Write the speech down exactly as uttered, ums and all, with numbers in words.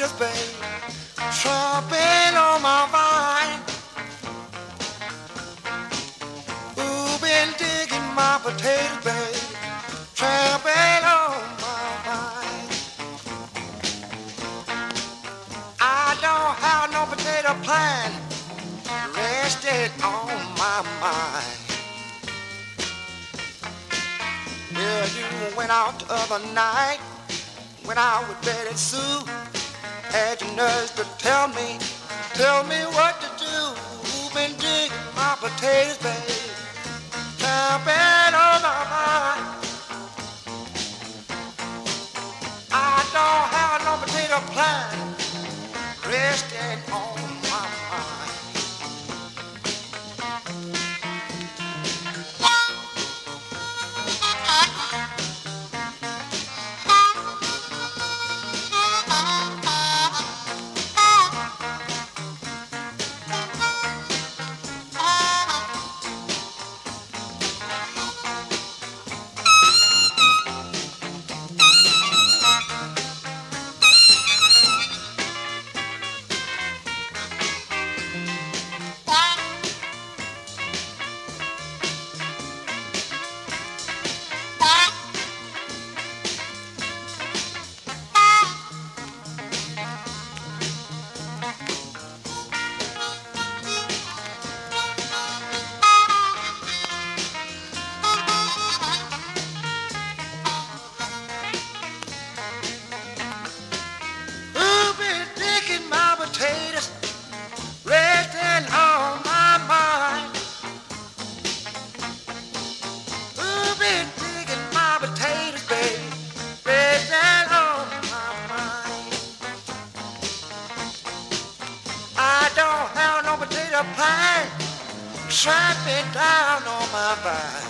potatoes, babe, chomping on my vine. Ooh, been digging my potatoes, babe, chomping on my vine. I don't have no potato plant rested on my mind. Yeah, you went out the other night when I was Betty Sue. Had your nerves to tell me, tell me what to do. Been digging my potatoes, babe, camping on my mind. I don't have no potato plant resting on my mind. Potatoes resting on my mind. Ooh, been digging my potatoes, babe, resting on my mind. I don't have no potato plant tramping down on my vine.